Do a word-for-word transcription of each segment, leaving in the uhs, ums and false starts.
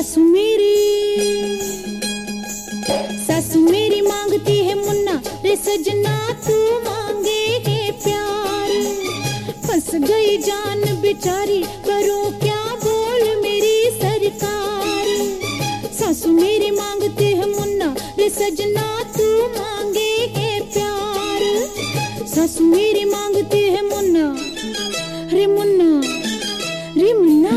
सासू मेरी सासू मेरी मांगती है मुन्ना रे सजना, तू मांगे है प्यार। फंस गई जान बेचारी, करूं क्या बोल मेरी सरकार। सासू मेरी मांगती है मुन्ना रे सजना, तू मांगे है प्यार। सासू मेरी मांगती है मुन्ना रे मुन्ना रे मुन्ना।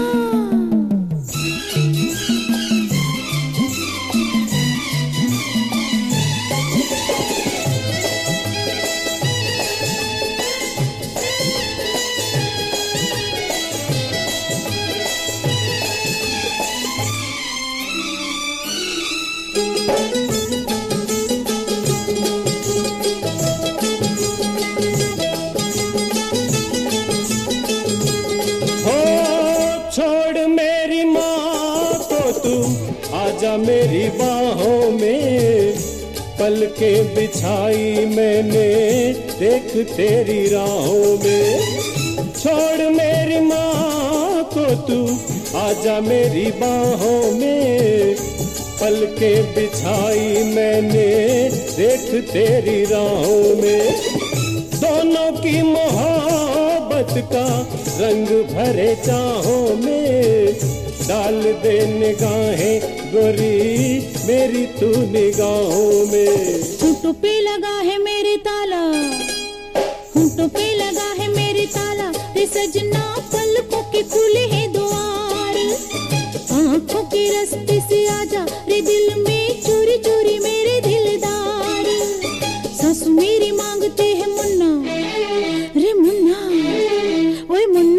आजा मेरी बाहों में, पलकें बिछाई मैंने देख तेरी राहों में। छोड़ मेरी माँ को तू, आजा मेरी बाहों में, पलकें बिछाई मैंने देख तेरी राहों में। दोनों की मोहब्बत का रंग भरे चाहों में, डाल दे निगाहें गोरी मेरी तू निगाहों में। होंठों पे लगा है मेरे ताला, होंठों पे लगा है मेरे ताला रे सजना, पलकों के खुले हैं द्वार। आंखों के रास्ते से आजा रे दिल में चोरी चोरी मेरे दिलदार। सासू मेरी मांगते हैं मुन्ना रे मुन्ना, ओए मुन्ना।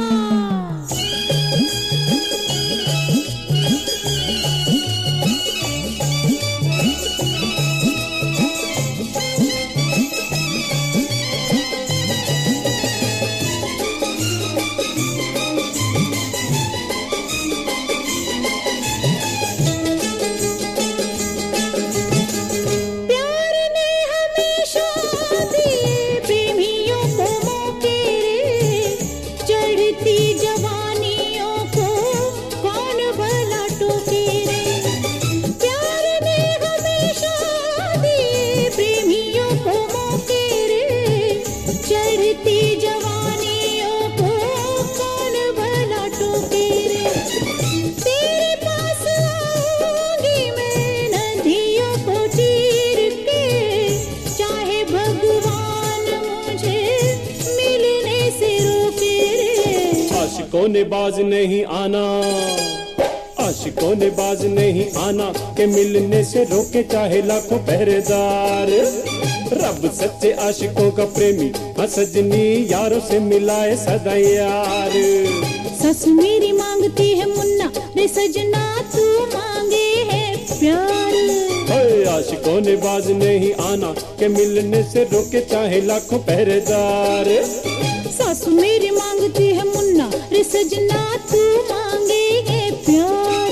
आशिकों ने बाज नहीं आना, आशिकों ने बाज नहीं आना, के मिलने से रोके चाहे लाखों पहरेदार। रब सच्चे आशिकों का प्रेमी, हाँ सजनी यारों से मिलाए सदा यार। सासू मेरी मांगती है मुन्ना रे सजना, तू मांगे है प्यार। आशिकों ने बाज नहीं आना, के मिलने से रोके चाहे लाखों पहरेदार। सासू मेरी मांगती है मुन्ना रे सजना, तू मांगे है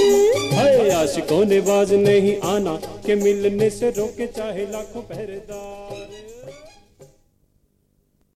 प्यार। आशिकों ने बाज नहीं आना, के मिलने से रोके चाहे लाखों पहरेदार।